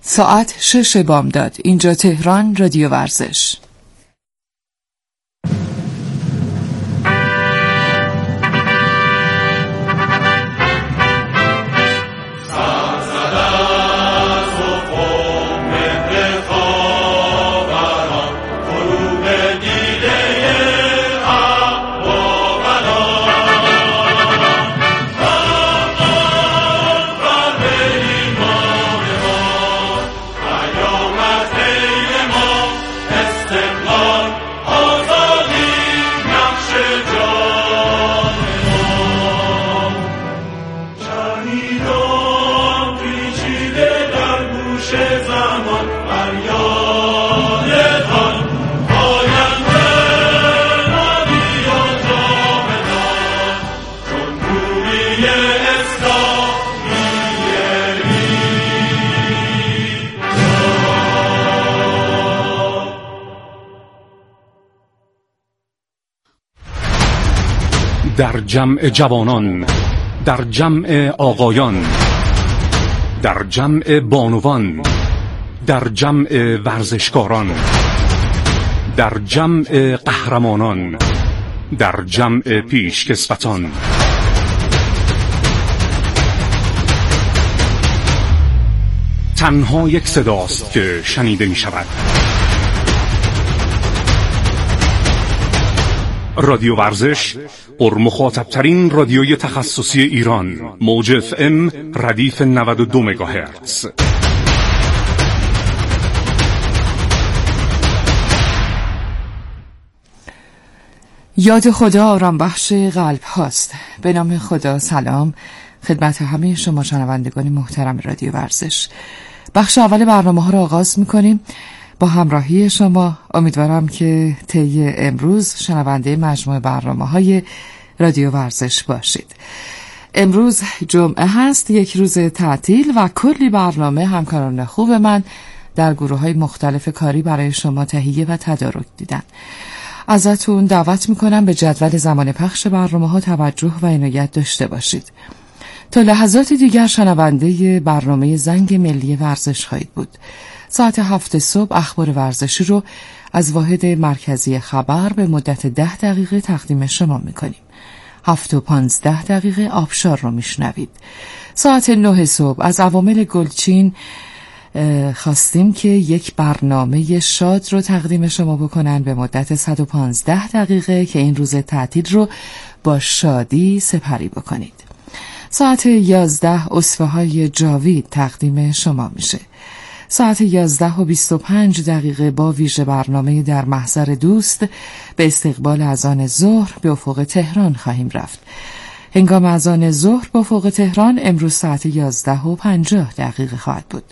ساعت 6 بامداد. اینجا تهران، رادیو ورزش. در جمع جوانان، در جمع آقایان، در جمع بانوان، در جمع ورزشکاران، در جمع قهرمانان، در جمع پیشکسوتان، تنها یک صداست که شنیده می شود. رادیو ورزش، پرمخاطب‌ترین رادیوی تخصصی ایران، موج FM ردیف 92 مگاهرتز. یاد خدا آرام بخش قلب هاست. به نام خدا. سلام خدمت همه شما شنوندگان محترم رادیو ورزش. بخش اول برنامه ها را آغاز می‌کنیم با همراهی شما. امیدوارم که طی امروز شنونده مجموعه برنامه‌های رادیو ورزش باشید. امروز جمعه هست، یک روز تعطیل و کلی برنامه همکاران خوب من در گروه‌های مختلف کاری برای شما تهیه و تدارک دیدن. ازتون دعوت میکنم به جدول زمان پخش برنامه‌ها توجه و عنایت داشته باشید. تا لحظات دیگر شنونده برنامه زنگ ملی ورزش خواهید بود. ساعت 7 صبح اخبار ورزشی رو از واحد مرکزی خبر به مدت 10 دقیقه تقدیم شما میکنیم. 7:15 آبشار رو میشنوید. ساعت 9 صبح از عوامل گلچین خواستیم که یک برنامه شاد رو تقدیم شما بکنن به مدت 115 دقیقه که این روز تعطیل رو با شادی سپری بکنید. ساعت 11 اسوه‌های جاوید تقدیم شما میشه. ساعت 11:25 با ویژه برنامه در محضر دوست به استقبال اذان ظهر به افق تهران خواهیم رفت. هنگام اذان ظهر به افق تهران امروز ساعت 11:50 خواهد بود.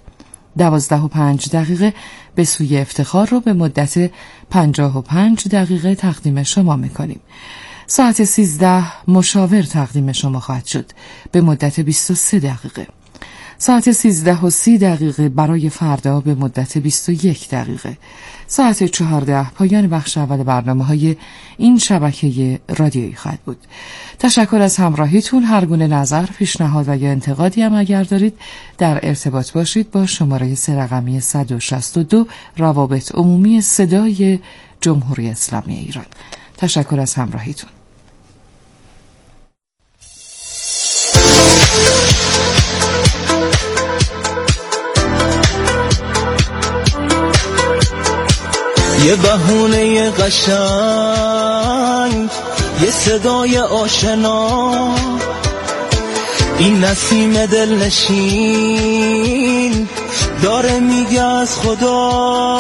12:05 به سوی افتخار رو به مدت 55 دقیقه تقدیم شما میکنیم. ساعت 13 مشاور تقدیم شما خواهد شد به مدت 23 دقیقه. ساعت 13:30 برای فردا به مدت 21 دقیقه. ساعت 14 پایان بخش اول برنامه‌های این شبکه رادیویی خواهد بود. تشکر از همراهیتون. هر گونه نظر، پیشنهاد و یا انتقادی هم اگر دارید در ارتباط باشید با شماره 3 رقمی 162 روابط عمومی صدای جمهوری اسلامی ایران. تشکر از همراهیتون. یه بهونه قشنگ، یه صدای آشنا، این نسیم دلنشین داره میگه از خدا،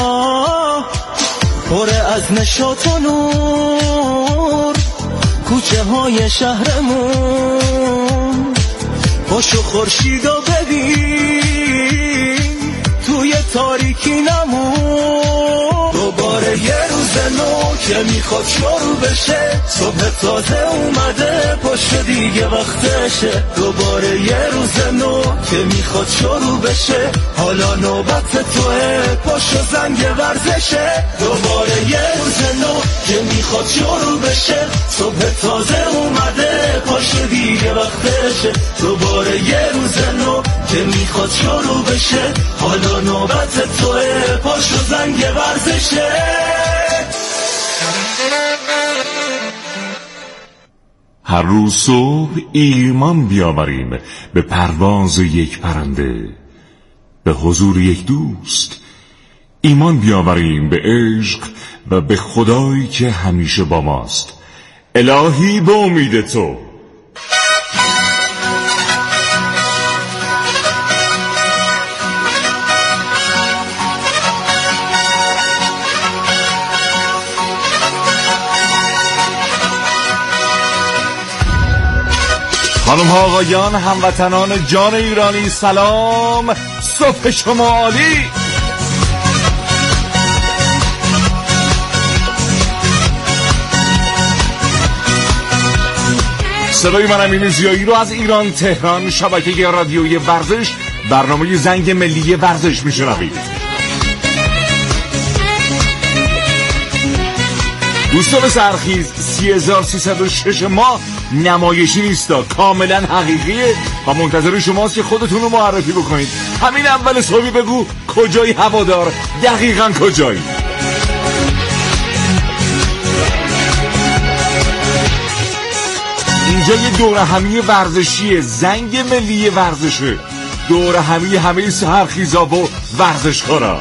پر از نشاط و نور کوچه های شهرمون. پاشو خورشیدو ببین توی تاریکی نمون. دوباره یه روز نو که میخواد شروع بشه، صبح تازه اومده پاشو دیگه وقتشه. دوباره یه روز نو که میخواد شروع بشه، حالا نوبت توه پاشو زنگ ورزشه. دوباره یه روز نو که میخواد شروع بشه، صبح تازه اومده پاشو دیگه وقتشه. دوباره یه روز نو که میخواد شروع بشه. حالا نوبت توه، پاشو زنگ ورزشه. هر روز صبح ایمان بیاوریم به پرواز یک پرنده، به حضور یک دوست. ایمان بیاوریم به عشق و به خدایی که همیشه با ماست. الهی به امید تو. خانم ها آقایان، هموطنان جان ایرانی، سلام. صبح شما عالی. صدای من امین ضیایی رو از ایران تهران، شبکه رادیویی ورزش، برنامه زنگ ملی ورزش میشنوید. دوستان سرخیز، 30306 ما نمایشی نیستا، کاملا حقیقیه و منتظر شماست که خودتون رو معرفی بکنید. همین اول صبحی بگو کجایی هوادار، دقیقاً کجایی. اینجا یه دوره همی ورزشیه، زنگ ملی ورزشه، دوره همی همه سرخیزا و ورزشکارا.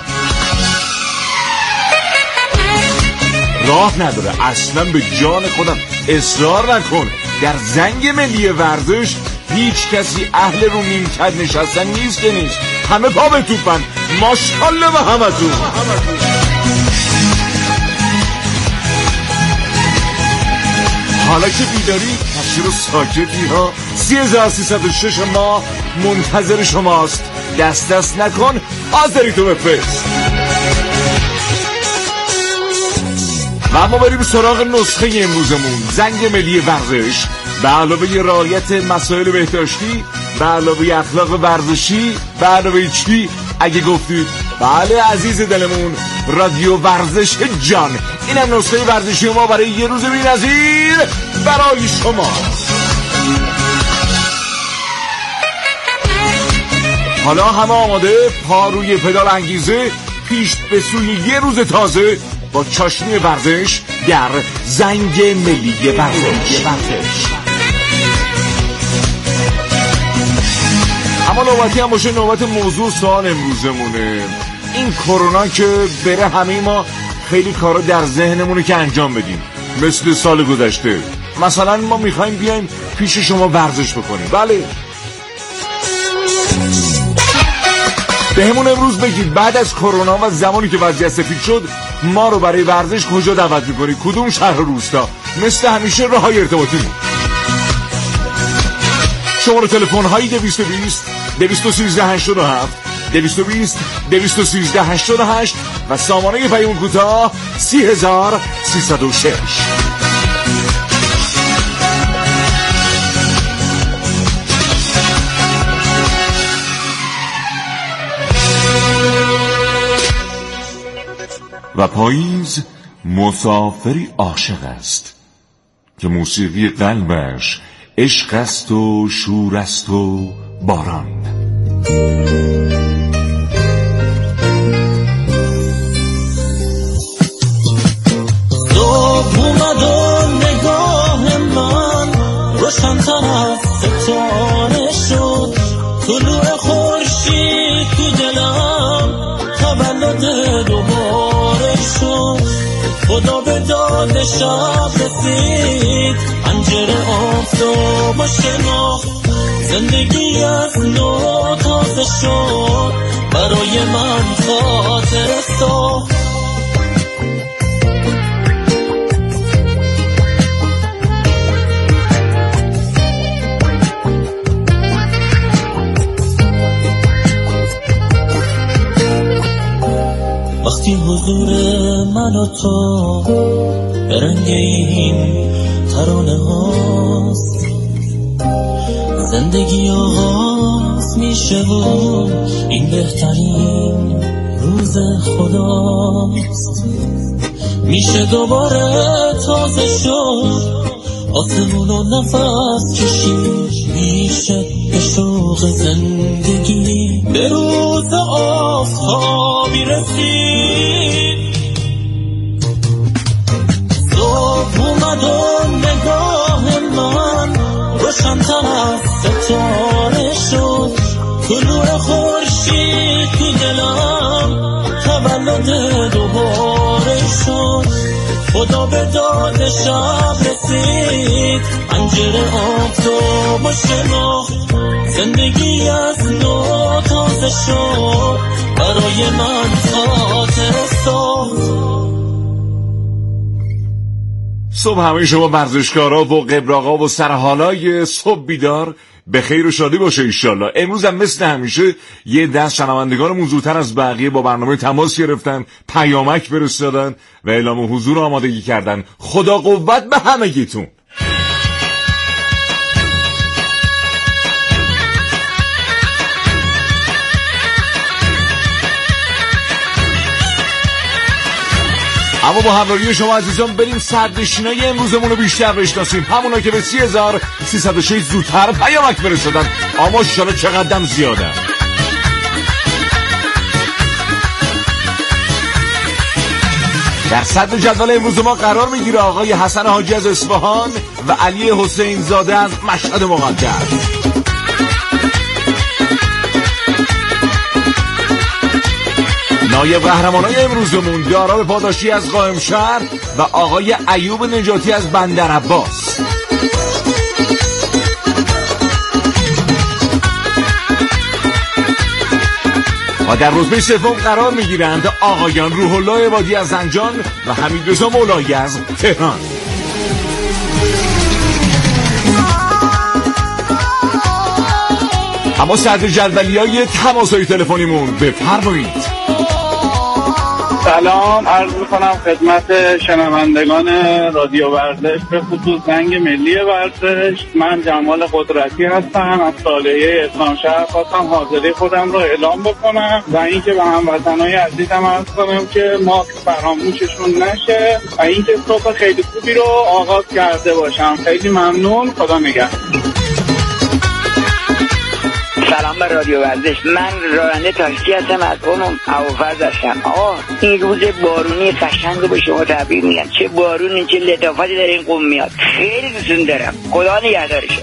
راه نداره، اصلا به جان خودم اصرار نکن. در زنگ ملی ورزش هیچ کسی اهل رو نیمکت نشستن نیست که نیست، همه پا به توپن. ماشاءالله به همتون. حالا که بیداری تشیر و ساکتی ها، 30306 ما منتظر شماست. دست نکن، حاضری تو بفرست. و اما بریم سراغ نسخه امروزمون. زنگ ملی ورزش به علاوه رعایت مسائل بهداشتی، به علاوه اخلاق ورزشی، به علاوه چی؟ اگه گفتید بله عزیز دلمون، رادیو ورزش جان. اینم نسخه ورزشی ما برای یه روز بی‌نظیر برای شما. حالا همه آماده، پا روی پدال انگیزه، پیش به سوی یه روز تازه با چاشنی ورزش در زنگ ملی ورزش. اما نوبتی هم باشه، نوبت موضوع سوال امروزمونه. این کرونا که بره، همه ما خیلی کارا در ذهنمونه که انجام بدیم، مثل سال گذشته. مثلا ما میخوایم بیایم پیش شما ورزش بکنیم. بله، بهمون امروز بگید بعد از کرونا و زمانی که وضعیت سفید شد، ما رو برای ورزش کجا دعوت میکنید؟ کدوم شهر و روستا؟ مثل همیشه راههای ارتباطی. شماره تلفن هایی 220 213 87 220 213 88 و سامانه پیام کوتاه 30306. و پاییز مسافری عاشق است که موسیقی قلبش عشق است و شور است و باران. صبح اومد و نگاه من روشن‌تر از ستاره شد، طلوع خورشید تو دلم تولد دوباره شد. خدا به داد شب رسید، پنجره آفتاب و شناخت، زندگی از نو تازه شد، برای من خاطر ساخت. وقتی حضور من و تو به رنگ این ترانه هاست، زندگی آغاز میشه و این بهترین روز خداست. میشه دوباره تازه شد، آسمون و نفس کشید، میشه شوق زندگی به روز آفتابی رسید. صبح اومد و نگاه من روشن‌تر از ستاره شد، طلوع خورشید تو دلم تولد دوباره شد. خدا به داد شب رسید، پنجره آفتاب و شناخت، زندگی از نو تازه شد، برای من خاطره ساخت. صبح همه شما ورزشکارا و قبراقا و سرحالای صبح بیدار به خیر و شادی باشه ایشالله. امروز هم مثل همیشه یه دست شنوندگانمون زودتر از بقیه با برنامه تماس گرفتن، پیامک فرستادن و اعلام حضور آمادگی کردن. خدا قوت به همگیتون. اما با همراهی شما عزیزان بریم صدرنشینای امروزمون رو بیشتر بشناسیم، همونا که به 30306 زودتر پیامک فرستادن. اما شالا چقدرم زیاده. در صدر جدول امروز ما قرار میگیره آقای حسن حاجی از اصفهان و علی حسین زاده از مشهد مقدس. نایب قهرمانای امروزمون دارا پاداشی از قائمشهر و آقای ایوب نجاتی از بندر عباس. و در رتبه سوم قرار میگیرند آقایان روح الله عبادی از زنجان و حمیدرضا مولایی از تهران. اما صدر جدولیای تماس‌های تلفنیمون بفرمایید. سلام عرض میکنم خدمت شنوندگان رادیو ورزش، به خصوص زنگ ملی ورزش. من جمال قدرتی هستم از صالحیه اسلامشهر. خواستم حاضری خودم رو اعلام بکنم و اینکه به هموطنای عزیزم عرض کنم که ماسک فراموششون نشه و اینکه صبح خیلی خوبی رو آغاز کرده باشم. خیلی ممنون، خدا نگهدار. سلام به رادیو ورزش. من راننده تاکسی هستم از هوافرز هستم. آقا این روز بارونی قشنگ رو به شما تبریک میگم. چه بارونی، چه لطافتی در این قوم میاد. خیلی دوستون دارم. خدا نگهدارش.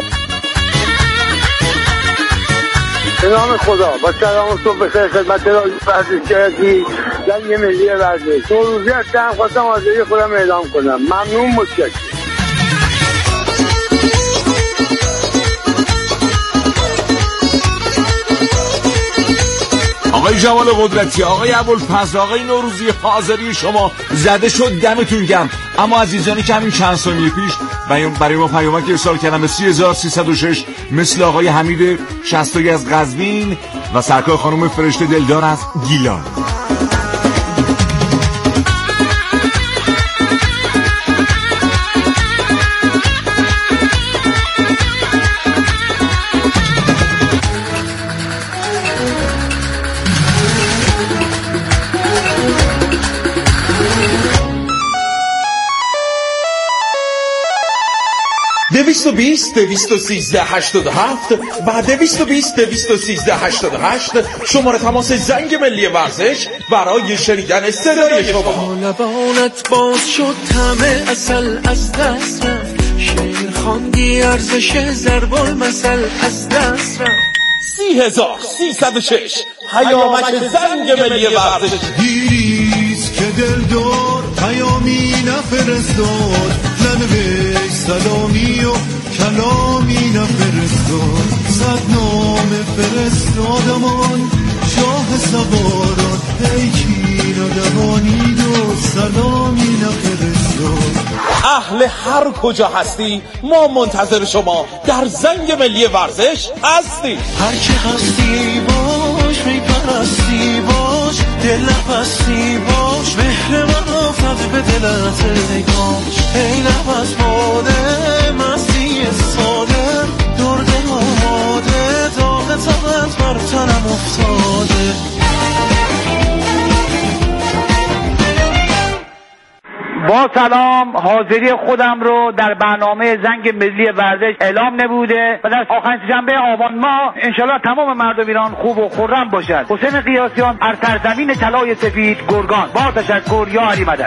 به نام خدا با سلام و صبح بخیر خدمت رادیو ورزشی زنگ ملی ورزش. نوروزی هستم، خواستم حاضری خودم اعلام کنم. ممنون، متشکرم. آقای جمال قدرتی، آقای ابوالفضل، آقای نوروزی، حاضری شما زده شد، دمتون گرم. اما عزیزانی که همین چند ثانیه پیش برای ما پیامک ارسال کردن به 30306 مثل آقای حمید شصتایی از قزوین و سرکار خانم فرشته دلدار از گیلان. دویست و 21387 و 21388 شماره تماس زنگ ملی ورزش برای شنیدن صدای شما. لبانت باز شد همه اصل از دست رفت، شعر خواندی ارزش ضرب المثل از دست رفت. 30306 پیامک زنگ ملی ورزش. دیریز که دلدار پیامی نفرستاد، ننوشت سلامی و کلامی نفرستاد. صد نامه فرستادمان شاه سواران، پیکی ندوانید و سلامی نفرستاد. اهل هر کجا هستی ما منتظر شما در زنگ ملی ورزش هستی. هر چه هستی باش، میپرستی باش، دل نپستی باش، مهر من آفت به دلت نگاش. ای نفس باده مستی ساده، درد آماده، داغ تبت بر تنم افتاده. با سلام، حاضری خودم رو در برنامه زنگ ملی ورزش اعلام نموده و در آخرین شنبه آبان ماه انشالله تمام مردم ایران خوب و خرم باشد. حسین قیاسیان از سرزمین طلای سفید گرگان. با تشکر. یا علی مدد.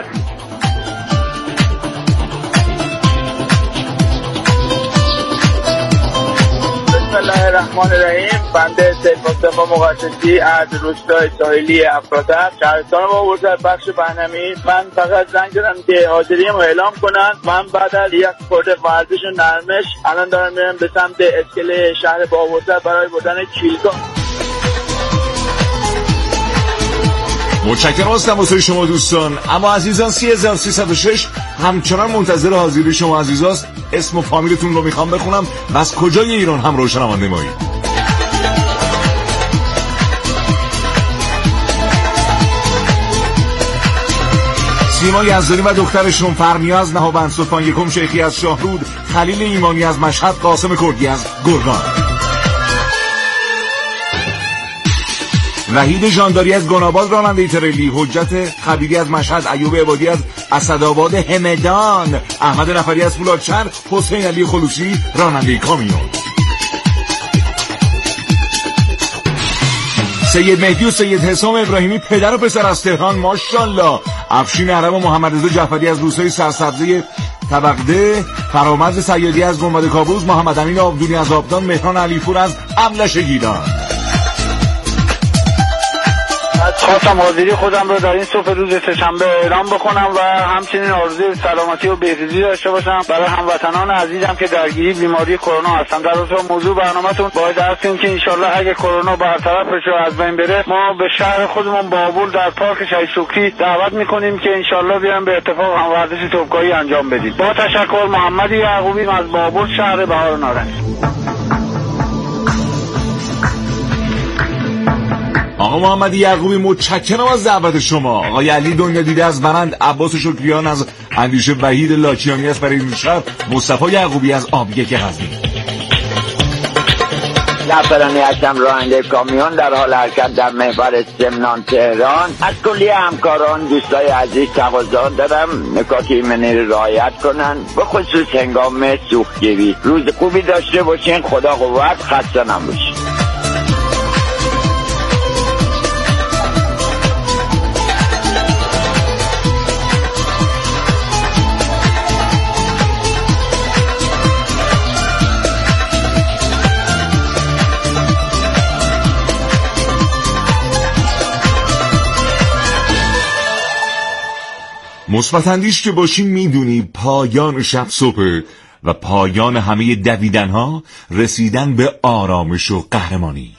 بسم الله الرحمن الرحیم. بنده سید مصطفی مقدسی از روستای ساحلی افراتر شهرستان بابرسر بخش بهنمی. من فقط زنگ زدم که حاضریم رو اعلام کنن. من بعد از یک خورده ورزش و نرمش الان دارم میرم به سمت اسکله شهر بابرسر برای بردن کیلگاه. متشکرم هستم واسه شما دوستان. اما عزیزان 3306 همچنان منتظر حاضری شما عزیزاست. اسم و فامیلتون رو میخوام بخونم و از کجای ایران هم رو شنونده مایید. سیما یزدانی و دخترشون فرنیاز نهابند، سلطان یکم شیخی از شاهرود، خلیل ایمانی از مشهد، قاسم کردی از گرگان، وحید جانداری از گناباد راننده تریلی، حجت خبیری از مشهد، ایوب عبادی از اسدآباد همدان، احمد نفری از فولادشهر، حسین علی خلوصی راننده کامیون، سید مهدی و سید حسام ابراهیمی پدر و پسر از تهران ماشاءالله، افشین عرب و محمد رضا جعفری از روستای سرسبزه طبقده، فرامرز سیادی از گنبد کابوس، محمد امین آبدونی از آبدان، مهران علیپور از ابلش گیلان. خواستم حاضری خودم رو در این صبح روز سه‌شنبه اعلام بکنم و همچنین آرزوی سلامتی و بهروزی داشته باشم برای هموطنان عزیزم که درگیری بیماری کرونا هستن. در رابطه با موضوع برنامه‌تون باید هستیم که انشالله اگه کرونا برطرف بشه و از بین بره، ما به شهر خودمون بابل در پارک شهید شکری دعوت میکنیم که انشالله بیان به اتفاق هم ورزش توپگاهی انجام بدیم. با تشکر. محمد یعقوبی از بابل شهر بهار نارنج. آقا محمد یعقوبی متشکرم از دعوت شما. آقای علی دنیا دیده از برند، عباس شکریان از اندیشه، وحید لاکیانی از فرید شهر، مصطفی یعقوبی از آبیک غزنی. زعفرانی هستم، راننده کامیون در حال حرکت در محور سمنان تهران. از کلی همکاران دوستای عزیز تقاضا دارم نکات ایمنی رو رعایت کنن، به خصوص هنگام سوختگیری. روز خوبی داشته باشین. خدا قوت. خسته نباشین. مثبت اندیش که باشین میدونی پایان شب صبح و پایان همه دویدنها رسیدن به آرامش و قهرمانی.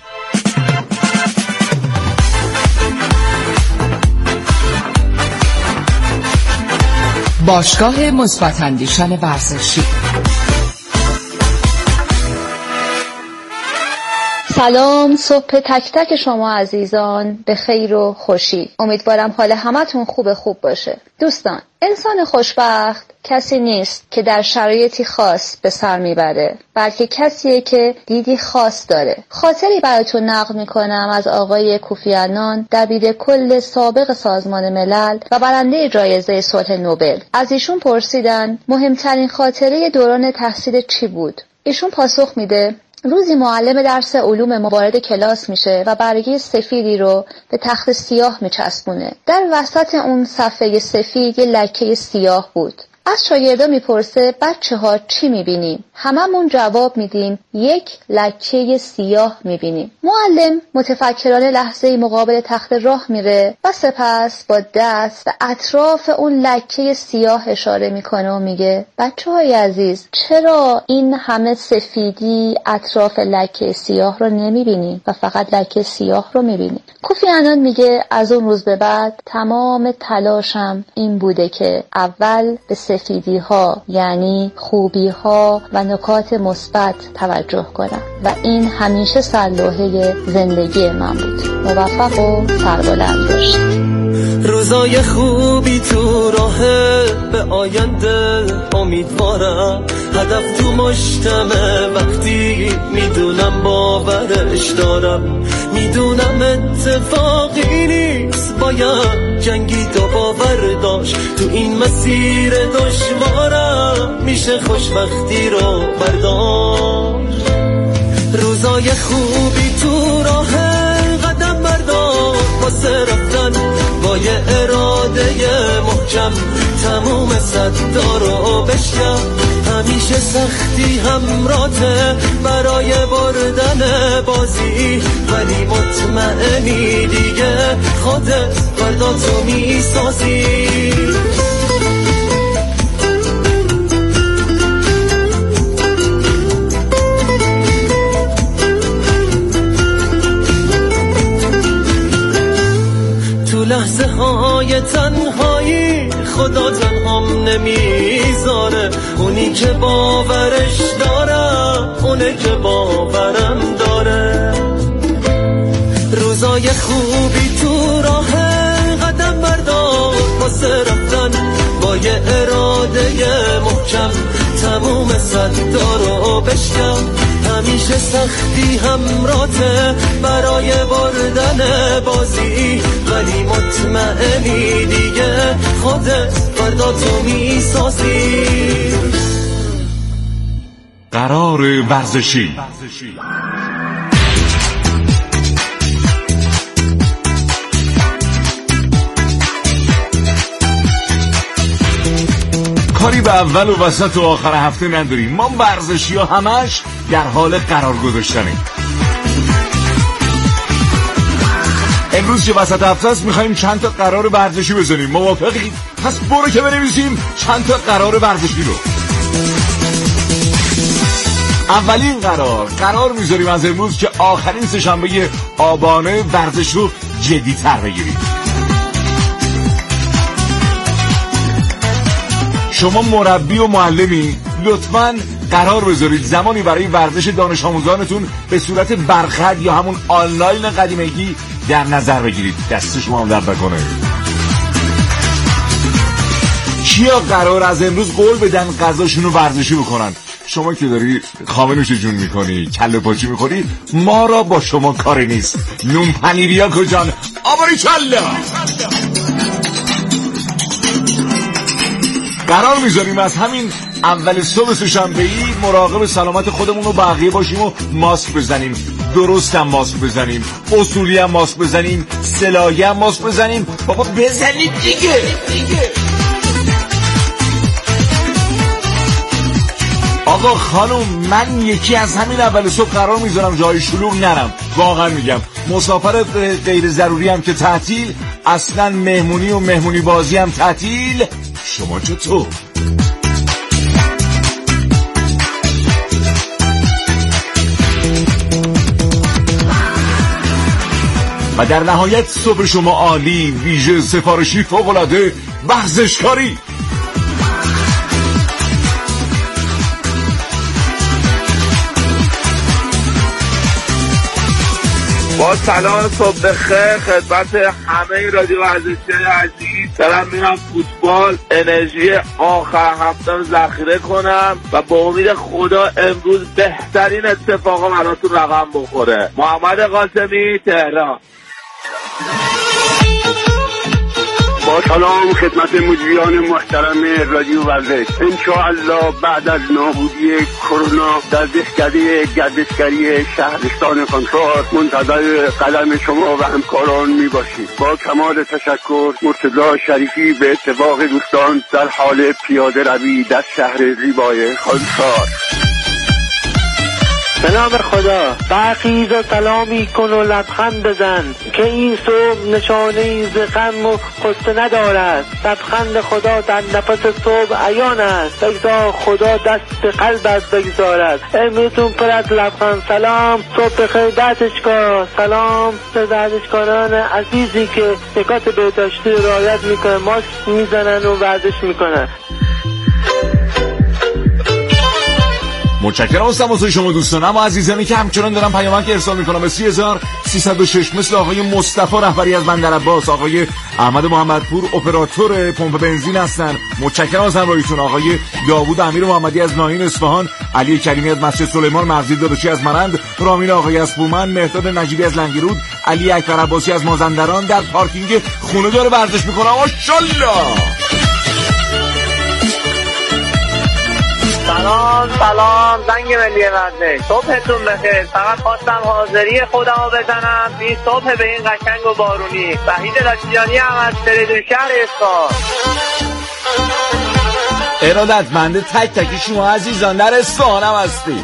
باشگاه مثبت اندیشان ورزشی. سلام، صبح تک تک شما عزیزان به خیر و خوشی. امیدوارم حال همتون خوب باشه. دوستان، انسان خوشبخت کسی نیست که در شرایطی خاص به سر میبره، بلکه کسیه که دیدی خاص داره. خاطری براتون نقل میکنم از آقای کوفی عنان، دبیر کل سابق سازمان ملل و برنده جایزه صلح نوبل. از ایشون پرسیدن مهمترین خاطره دوران تحصیل چی بود؟ ایشون پاسخ میده روزی معلم درس علوم وارد کلاس میشه و برگه سفیدی رو به تخت سیاه میچسبونه. در وسط اون صفحه سفید یه لکه سیاه بود. از شاگردا میپرسه بچه‌ها چی میبینیم؟ هممون جواب میدیم یک لکه سیاه میبینیم. معلم متفکرانه لحظه‌ای مقابل تخت راه میره و سپس با دست به اطراف اون لکه سیاه اشاره میکنه و میگه بچه‌های عزیز، چرا این همه سفیدی اطراف لکه سیاه رو نمیبینیم و فقط لکه سیاه رو میبینیم؟ کوفی عنان میگه از اون روز به بعد تمام تلاشم این بوده که اول به سفیدی ها یعنی خوبی ها و نکات مثبت توجه کنم و این همیشه سرلوحه زندگی من بود. موفق و سربلند باشید. روزای خوبی تو راهه، به آینده امیدوارم. هدف تو مشتمه وقتی میدونم باورش دارم. میدونم اتفاقی نیست، باید جنگید و باور داشت. تو این مسیر دشوارم میشه خوشبختی رو برداشت. روزای خوبی تو راهه، قدم بردار واسه رفتن با یه اراده محکم. تموم صدا رو بشکن، همیشه سختی همراته برای بردن بازی. ولی مطمئنی دیگه خودت فردا تو میسازی. لحظه های تنهایی خدا تنهام نمیذاره. اونی که باورش دارم، اونه که باورم داره. روزای خوبی تو راهه، قدم بردار واسه رفتن با یه اراده محکم. تموم صدا رو بشکن، همیشه سختی همراته برای بردن بازی. ولی مطمئنی دیگه خودت فردا تو میسازی. قرار ورزشی. کاری به اول و وسط و آخر هفته نداریم. ما ورزشی ها همش در حال قرار گذاشتنه. امروز که وسط هفته است میخواییم چند تا قرار ورزشی بزنیم. موافقید؟ پس برو که بنویسیم چند تا قرار ورزشی رو. اولین قرار میذاریم از امروز که آخرین سه‌شنبه آبانه ورزش رو جدی‌تر بگیریم. شما مربی و معلمی لطفاً قرار بذارید زمانی برای ورزش دانش آموزانتون به صورت برخط یا همون آنلاین قدیمگی در نظر بگیرید. دست شما هم درد نکنه. کیا قرار از امروز قول بدن غذاشون رو ورزشی بکنن؟ شما که داری خامه نوش جون میکنی، کله پاچی میخوری، ما را با شما کاری نیست. نون پنیریا کجان؟ آباری کله. قرار میذاریم از همین اول صبح سه‌شنبه‌ای مراقب سلامت خودمون و بقیه باشیم و ماسک بزنیم. درست هم ماسک بزنیم، اصولی هم ماسک بزنیم، سلاحی هم ماسک بزنیم. بابا بزنید دیگه. آقا خانم، من یکی از همین اول صبح قرار میذارم جای شلوغ نرم. واقعا میگم مسافر غیر ضروری هم که تعطیل، اصلا مهمونی و مهمونی بازی هم تعطیل. شما چطور؟ و در نهایت صبح شما عالی، ویژه، سفارشی، فوق‌العاده، ورزشکاری. با سلام صبح بخیر خدمت همه رادیو ورزشی عزیز. دارم میرم فوتبال، انرژی آخر هفته رو ذخیره کنم و با امید خدا امروز بهترین اتفاقا براتون رقم بخوره. محمد قاسمی، تهران. با سلام خدمت مجریان محترم رادیو ورزش. انشاءالله بعد از نابودی کرونا در دهکده گردشگری شهرستان خانسار منتظر قدم شما و همکاران می باشید. با کمال تشکر، مرتضی شریفی به اتفاق دوستان در حال پیاده روی در شهر زیبای خانسار. به نام خدا برخیز و سلامی کن و لبخند بزن که این صبح نشانه ز غم و غصه ندارد. لبخند خدا در نفس صبح عیان است. بگذار خدا دست قلبت بگذارد. امروزتون پر از لبخند. سلام، صبح بخیر ورزشکار. سلام به ورزشکاران عزیزی که نکات بهداشتی رعایت میکنن، ماسک میزنن و ورزش میکنن. متشکرم از تماس شما دوستان. اما عزیزانی که همچنان دارم پیامک ارسال میکنم به 30306 مثل آقای مصطفی رهبری از بندرعباس، آقای احمد محمدپور اپراتور پمپ بنزین هستن، متشکرم از همراهیتون. آقای داوود امیر محمدی از ناهین اصفهان، علی کریمی از مسجد سلیمان، مغزی داداشی از مرند، رامین آقای از بومن، مهداد نجیبی از لنگرود، علی اکبر عباسی از مازندران در پارکینگ خونه داره ورزش میکنه. ماشاءالله. سلام زنگ ملی ورزش، صبحتون بخیر. فقط خواستم حاضری خودمو بزنم این صبح به این قشنگ و بارونی. وحید لاچیانی هم از فریدون شهر اصفهان. ارادتمند تک تک شما عزیزان در اصفهان هم هستی.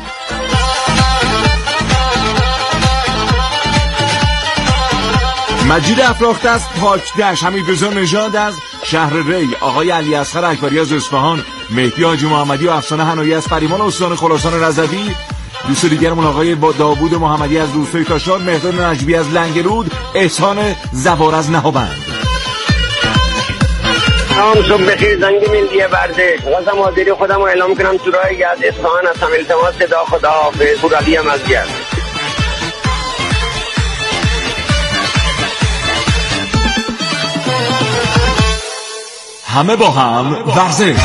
مجید افراخته از پاکدشت، حمیدرضا نژاد از شهر ری، آقای علی اصغر اکبری از اصفهان، مهدی حاجی محمدی و افسانه حنایی از فریمان استان خراسان رضوی، دوست دیگرمون آقای داوود محمدی از روستای تاشار، مهداد نجیبی از لنگرود، احسان زوار از نهابند. سلام، صبح بخیر. زنگ ملی ورزش، خواستم حاضری خودم رو اعلام کنم تو راه گرد اصفهان هستم. التماس صدا خداحافظ. پورعلی هم از گرد. همه با هم ورزش.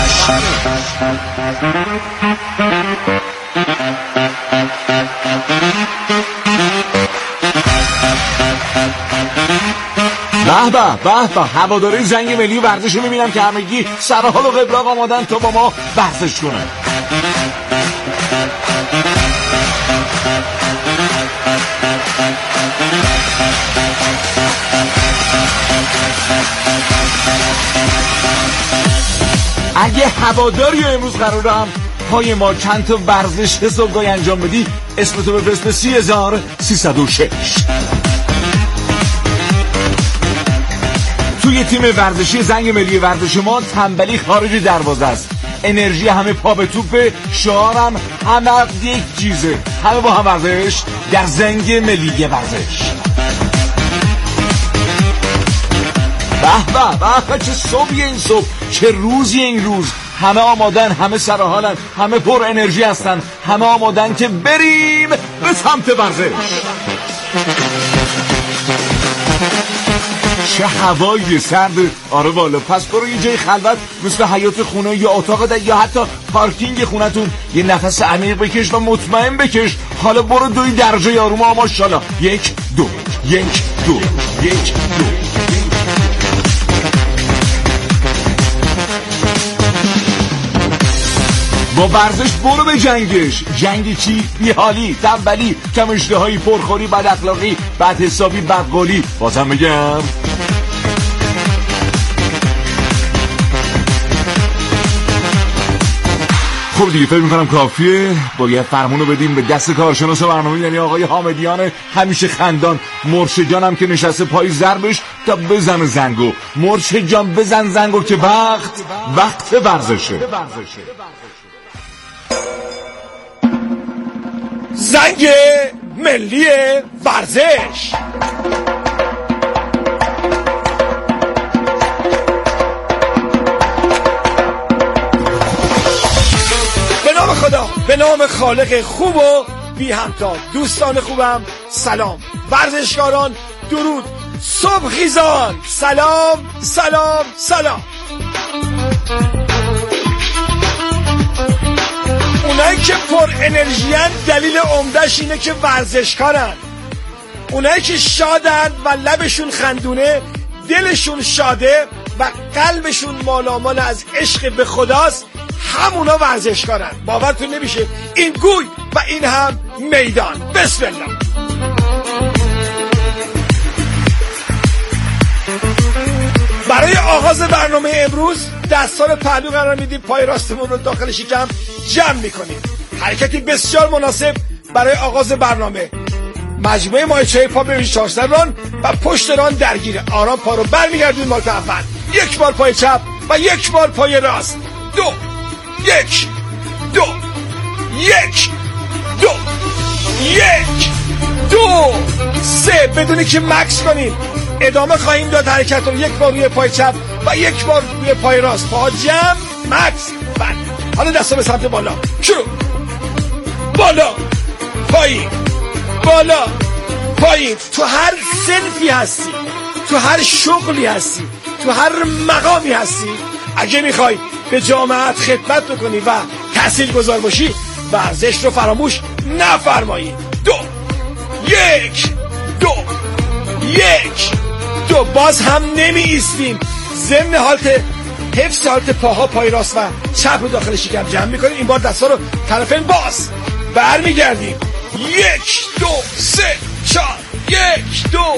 به به هواداری زنگ ملی ورزش رو میبینم که همگی سر حال و قبلاق آمادن تا با ما ورزش کنن. اگه هواداری امروز قراره هم پای ما چند تا ورزش حسابگاهی انجام بدی، اسمتو بفرست به 30306. توی تیم ورزشی زنگ ملی ورزش ما تنبلی خارج دروازه است، انرژی همه پا به توپه، شعارم همه یک چیزه، همه با هم ورزش در زنگ ملی ورزش. به چه صبحی این صبح، چه روزی این روز، همه آمادن، همه سر حالن، همه پر انرژی هستن، همه آمادن که بریم به سمت ورزش. چه هوایی سرد. آره والا، پس برو یه جای خلوت مثل حیاط خونه یا اتاق یا حتی پارکینگ خونتون یه نفس عمیق بکش و مطمئن بکش. حالا برو دوی درجه آروم. ماشاءالله. 1 2 1 2 1 2. با ورزش برو به جنگش. جنگ چی؟ بیحالی، تنبلی، کم اشتهایی، پرخوری، بد اخلاقی، بد حسابی، بدقولی. بازم میگم خب دیگه، فکر میکنم کافیه. باید فرمونو بدیم به دست کارشناس برنامه، یعنی آقای حامدیان همیشه خندان. مرشد جانم که نشسته پای ضربش تا بزن زنگو. مرشد جان بزن زنگو که وقت ورزشه. زنگ ملی ورزش. به نام خدا، به نام خالق خوب و بی همتا. دوستان خوبم سلام، ورزشکاران درود، صبح خیزان سلام سلام سلام. اونایی که پر انرژیان دلیل عمده‌اش اینه که ورزشکارن. اونایی که شادن و لبشون خندونه، دلشون شاده و قلبشون مالامال از عشق به خداست، همونا ورزشکارن. باورتون نمیشه. این گوی و این هم میدان. بسم الله. برای آغاز برنامه امروز دستان پهلو قرار میدیم، پای راستمون رو داخل شکم جمع میکنیم. حرکتی بسیار مناسب برای آغاز برنامه. مجموعه ماهیچه‌های پا به 400 ران و پشت ران درگیره. آرام پا رو برمیگردونیم مالت اول. 1 بار پای چپ و 1 بار پای راست. 2 1 2 1 2 1 2 3. بدونی که مکس کنیم. ادامه خواهیم داد حرکت رو. 1 بار روی پای چپ و 1 بار روی پای راست. پا جمع، مکس. بله. حالا دستا به سمت بالا. شروع. 1 بالا پایین، بالا پایین. تو هر صنفی هستی، تو هر شغلی هستی، تو هر مقامی هستی، اگه میخوای به جامعهت خدمت بکنی و تاثیرگذار باشی، ورزش رو فراموش نفرمایی. 2 1 2 1 2. باز هم نمی ایستیم. ضمن حالت حفظ حالت پاها، پای راست و چپ رو داخل شکم جمع میکنیم. این بار دستا رو طرفین باز برمیگردیم. 1 2 3 4 1 2